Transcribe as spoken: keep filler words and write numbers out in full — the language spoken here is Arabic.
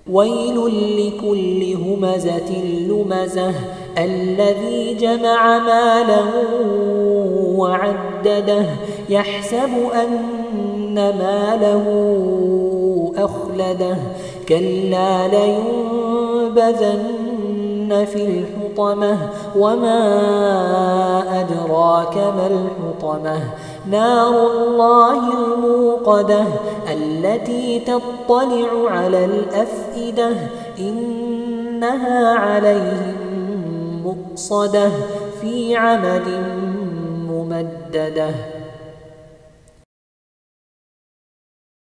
ويل لكل همزة لمزة الذي جمع مالا وعدده يحسب أن ماله أخلده كلا لينبذن في الحطمة وما أدراك ما الحطمة نار الله الموقدة التي تطلع على الأفئدة إنها عليهم مؤصدة في عمد ممددة.